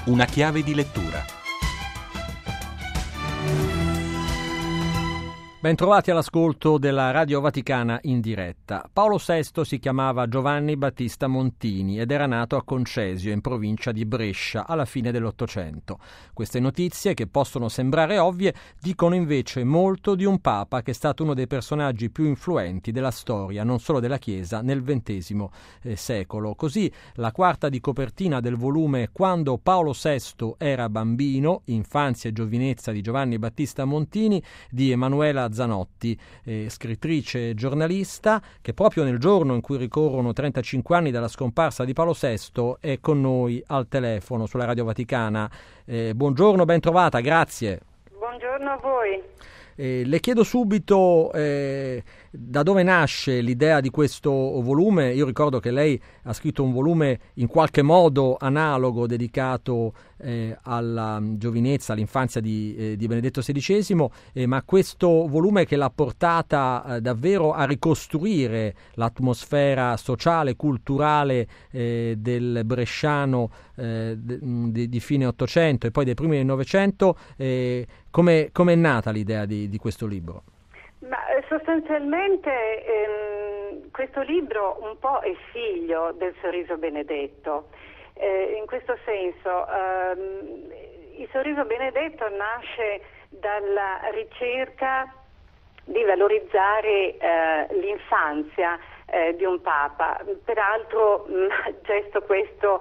Una chiave di lettura. Bentrovati all'ascolto della Radio Vaticana in diretta. Paolo VI si chiamava Giovanni Battista Montini ed era nato a Concesio, in provincia di Brescia, alla fine dell'Ottocento. Queste notizie, che possono sembrare ovvie, dicono invece molto di un papa che è stato uno dei personaggi più influenti della storia, non solo della Chiesa, nel XX secolo. Così la quarta di copertina del volume Quando Paolo VI era bambino, infanzia e giovinezza di Giovanni Battista Montini, di Emanuela Zanotti, scrittrice e giornalista, che proprio nel giorno in cui ricorrono 35 anni dalla scomparsa di Paolo VI è con noi al telefono sulla Radio Vaticana. Buongiorno, ben trovata, grazie. Buongiorno a voi. Le chiedo subito da dove nasce l'idea di questo volume. Io ricordo che lei ha scritto un volume in qualche modo analogo dedicato alla giovinezza, all'infanzia di Benedetto XVI, ma questo volume che l'ha portata davvero a ricostruire l'atmosfera sociale, culturale del bresciano di fine Ottocento e poi dei primi del Novecento. Come è nata l'idea di questo libro? Ma sostanzialmente questo libro un po' è figlio del Sorriso Benedetto. In questo senso il Sorriso Benedetto nasce dalla ricerca di valorizzare l'infanzia di un Papa. Peraltro gesto questo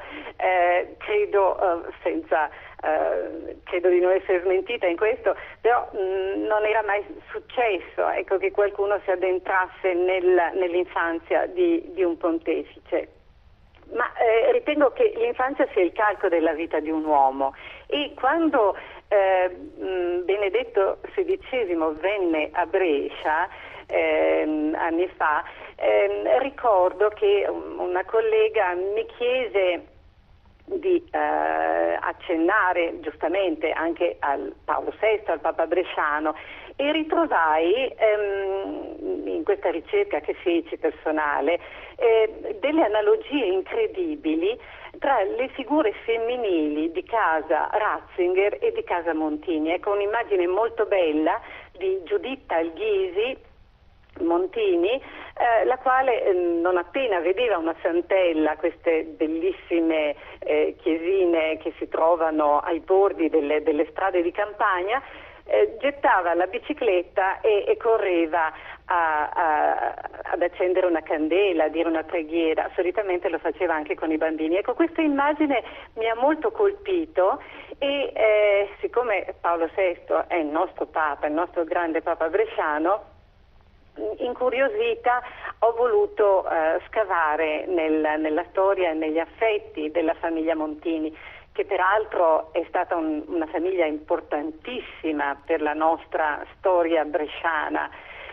credo di non essere smentita in questo, però non era mai successo, ecco, che qualcuno si addentrasse nell'infanzia di un pontefice. Ma ritengo che l'infanzia sia il calco della vita di un uomo, e quando Benedetto XVI venne a Brescia anni fa, ricordo che una collega mi chiese di accennare giustamente anche al Paolo VI, al Papa bresciano, e ritrovai in questa ricerca che feci personale delle analogie incredibili tra le figure femminili di casa Ratzinger e di casa Montini. Ecco, un'immagine molto bella di Giuditta Alghisi Montini, la quale non appena vedeva una santella, queste bellissime chiesine che si trovano ai bordi delle strade di campagna, gettava la bicicletta e correva ad accendere una candela, a dire una preghiera. Solitamente lo faceva anche con i bambini. Ecco, questa immagine mi ha molto colpito, e siccome Paolo VI è il nostro Papa, il nostro grande Papa bresciano, incuriosita ho voluto scavare nella storia e negli affetti della famiglia Montini, che peraltro è stata una famiglia importantissima per la nostra storia bresciana.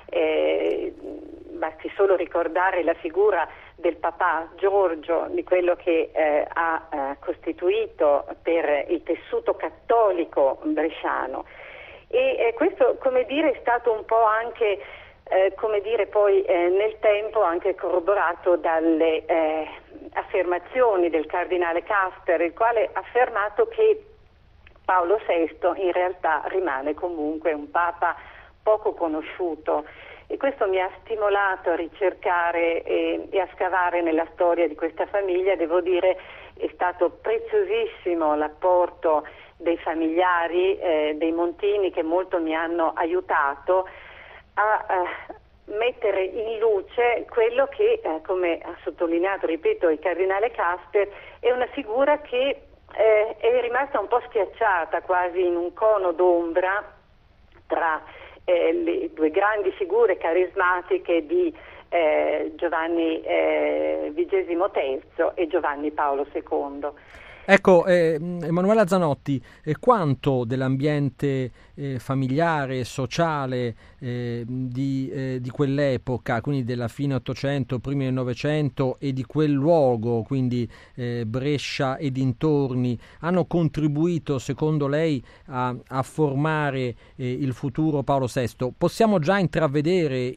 Basti solo ricordare la figura del papà Giorgio, di quello che ha costituito per il tessuto cattolico bresciano, e questo, come dire, è stato un po' anche poi nel tempo anche corroborato dalle affermazioni del cardinale Casper, il quale ha affermato che Paolo VI in realtà rimane comunque un Papa poco conosciuto, e questo mi ha stimolato a ricercare e a scavare nella storia di questa famiglia. Devo dire, è stato preziosissimo l'apporto dei familiari dei Montini, che molto mi hanno aiutato a mettere in luce quello che, come ha sottolineato, ripeto, il cardinale Casper, è una figura che è rimasta un po' schiacciata, quasi in un cono d'ombra tra le due grandi figure carismatiche di Giovanni XXIII e Giovanni Paolo II. Ecco, Emanuela Zanotti, quanto dell'ambiente familiare, sociale di quell'epoca, quindi della fine Ottocento, primi del Novecento, e di quel luogo, quindi Brescia e dintorni, hanno contribuito secondo lei a formare il futuro Paolo VI? Possiamo già intravedere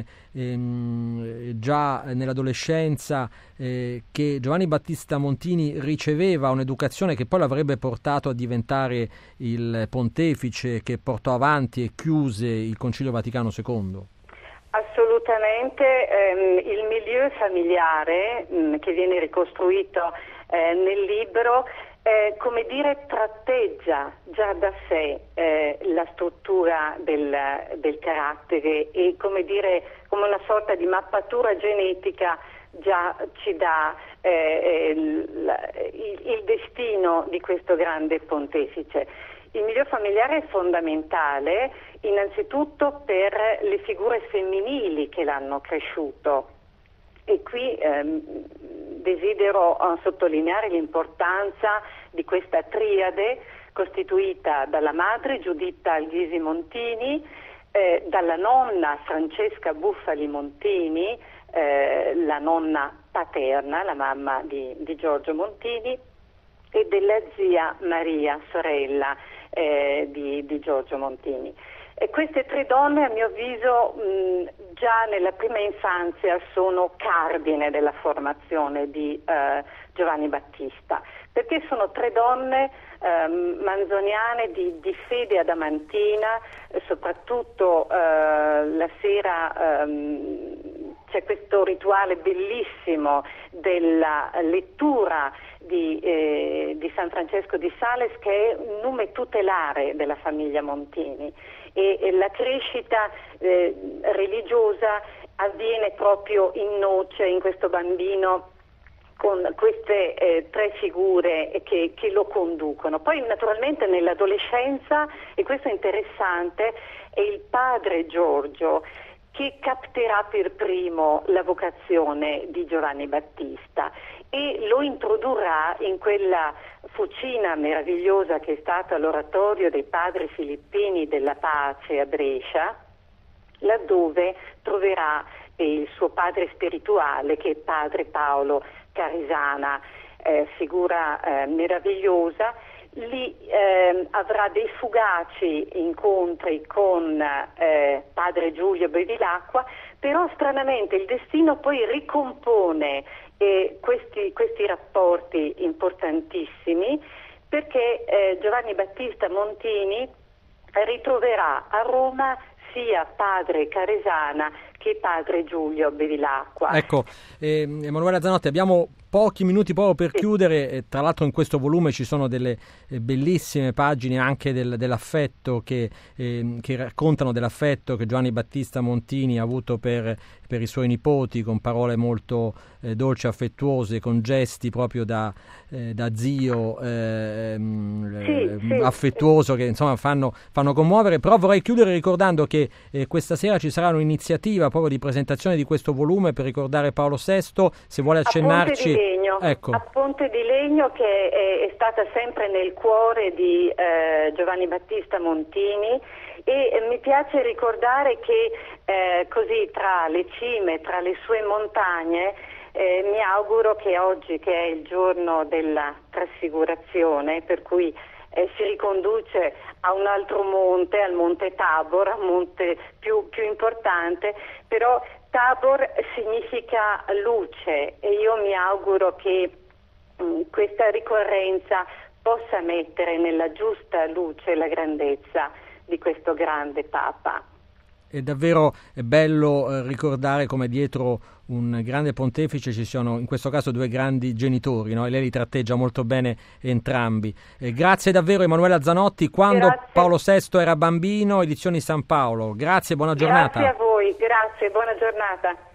già nell'adolescenza che Giovanni Battista Montini riceveva un'educazione che poi l'avrebbe portato a diventare il pontefice che portò avanti e chiuse il Concilio Vaticano II? Assolutamente, il milieu familiare che viene ricostruito nel libro come dire, tratteggia già da sé la struttura del carattere e come dire, come una sorta di mappatura genetica già ci dà il destino di questo grande pontefice. Il milieu familiare è fondamentale innanzitutto per le figure femminili che l'hanno cresciuto e qui desidero sottolineare l'importanza di questa triade costituita dalla madre Giuditta Alghisi Montini, dalla nonna Francesca Buffali Montini, la nonna paterna, la mamma di Giorgio Montini, e della zia Maria, sorella di Giorgio Montini. E queste tre donne, a mio avviso, già nella prima infanzia sono cardine della formazione di Giovanni Battista, perché sono tre donne manzoniane di fede adamantina, soprattutto la sera c'è questo rituale bellissimo della lettura di San Francesco di Sales, che è un nume tutelare della famiglia Montini, e la crescita religiosa avviene proprio in noce in questo bambino con queste tre figure che lo conducono. Poi naturalmente nell'adolescenza, e questo è interessante, è il padre Giorgio che capterà per primo la vocazione di Giovanni Battista e lo introdurrà in quella fucina meravigliosa che è stata l'oratorio dei padri filippini della pace a Brescia, laddove troverà il suo padre spirituale, che è padre Paolo Caresana, figura meravigliosa. Lì avrà dei fugaci incontri con padre Giulio Bevilacqua, però stranamente il destino poi ricompone questi rapporti importantissimi, perché Giovanni Battista Montini ritroverà a Roma sia padre Caresana che padre Giulio Bevilacqua. Ecco, Emanuela Zanotti, abbiamo pochi minuti proprio per chiudere. Tra l'altro in questo volume ci sono delle bellissime pagine anche dell'affetto che raccontano dell'affetto che Giovanni Battista Montini ha avuto per i suoi nipoti, con parole molto dolci, affettuose, con gesti proprio da zio affettuoso che insomma fanno commuovere. Però vorrei chiudere ricordando che questa sera ci sarà un'iniziativa proprio di presentazione di questo volume per ricordare Paolo VI. Se vuole accennarci. Ecco. A Ponte di Legno, che è stata sempre nel cuore di Giovanni Battista Montini, e mi piace ricordare che così tra le cime, tra le sue montagne, mi auguro che oggi, che è il giorno della trasfigurazione, per cui si riconduce a un altro monte, al monte Tabor, un monte più importante, però Tabor significa luce e io mi auguro che questa ricorrenza possa mettere nella giusta luce la grandezza di questo grande Papa. È davvero bello ricordare come dietro un grande pontefice ci sono in questo caso due grandi genitori, no? E lei li tratteggia molto bene entrambi. Grazie davvero Emanuela Zanotti. Quando Grazie. Paolo VI era bambino, Edizioni San Paolo. Grazie, buona giornata. Grazie a voi, grazie, buona giornata.